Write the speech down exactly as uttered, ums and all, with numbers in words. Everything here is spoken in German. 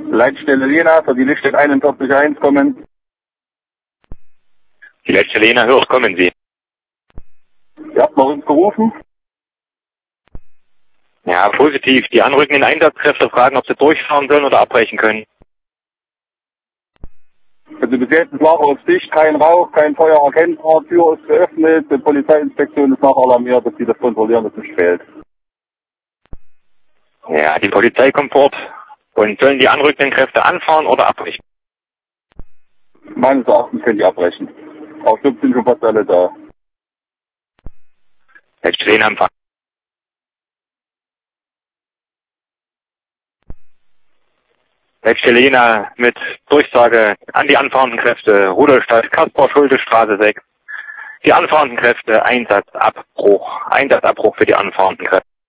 Leitstelle Lena, für die Lichtstelle einundvierzig eins kommen. Die Leitstelle Lena hört, kommen Sie. Ihr habt noch uns gerufen? Ja, positiv. Die anrückenden Einsatzkräfte fragen, ob sie durchfahren sollen oder abbrechen können. Also bis jetzt ist Lager ist dicht, kein Rauch, kein Feuer erkennbar, Tür ist geöffnet, die Polizeiinspektion ist nachalarmiert, dass sie das kontrollieren, dass es nicht fehlt. Ja, die Polizei kommt fort. Und sollen die anrückenden Kräfte anfahren oder abbrechen? Meines Erachtens können die abbrechen. Auch stimmt sind schon fast alle da. Leitstelle Lena empfangen. Leitstelle Jena mit Durchsage an die anfahrenden Kräfte Rudolstadt, Kaspar-Schulte-Straße sechs. Die anfahrenden Kräfte Einsatzabbruch. Einsatzabbruch für die anfahrenden Kräfte.